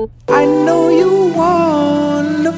I know you wanna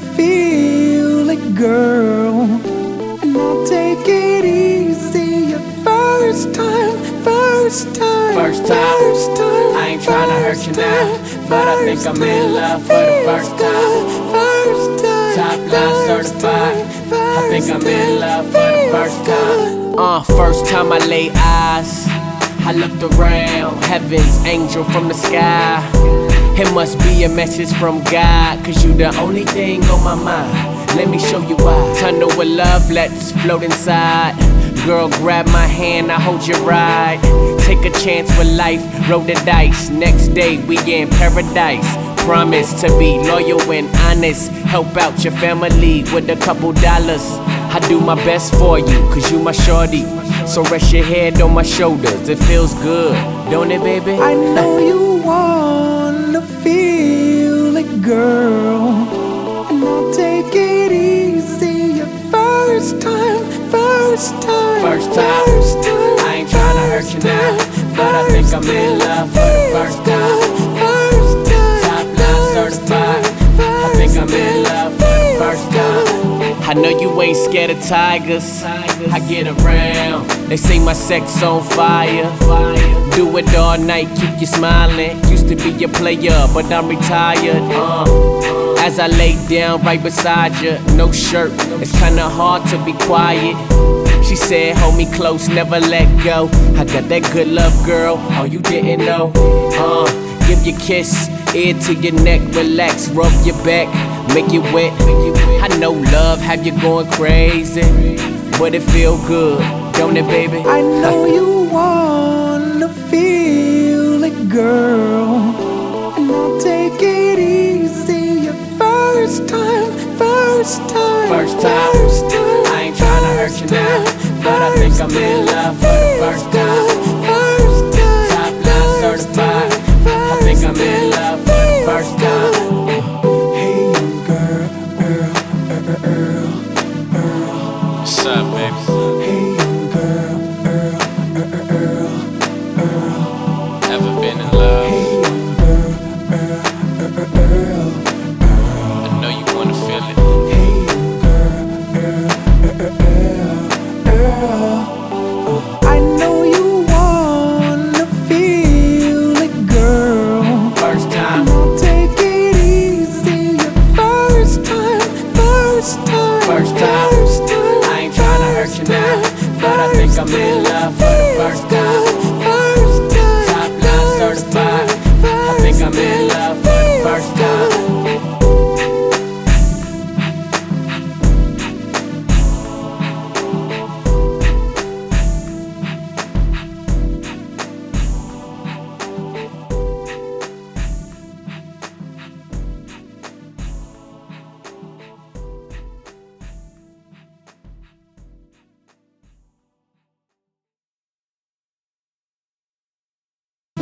feel it, girl, and I'll take it easy. Your first time, first time, First time. first time. I ain't tryna hurt you now, but I think I'm in love for the first time. First time, Top line certified. I think I'm in love for the first time. First time I lay eyes, I looked around, heaven's angel from the sky. It must be a message from God, cause you the only thing on my mind. Let me show you why. Tunnel with love, let's float inside. Girl, grab my hand, I hold your ride. Take a chance with life, roll the dice. Next day, we in paradise. Promise to be loyal and honest. Help out your family with a couple dollars. I do my best for you, cause you my shorty. So rest your head on my shoulders, it feels good, don't it, baby? I know you wanna feel it, girl, and I'll take it easy. Your first time, first time, First time. first time. I ain't tryna hurt you now, but I think I'm in love for the first time. First time, Top line certified. I think I'm in love for the first time. I know you ain't scared of tigers. I get around. They say my sex on fire. Do it all night, keep you smiling. Used to be a player, but I'm retired. As I lay down right beside you, no shirt. It's kinda hard to be quiet. She said, hold me close, never let go. I got that good love, girl. Oh, you didn't know. Give your kiss, ear to your neck, relax, rub your back, make it wet. I know love have you going crazy, but it feel good, don't it, baby? I know you wanna feel it, girl, and I'll take it easy. Your first time, first time, First time. first time. I ain't tryna hurt you now, but I think I'm in love for the first time. First time, Top line certified.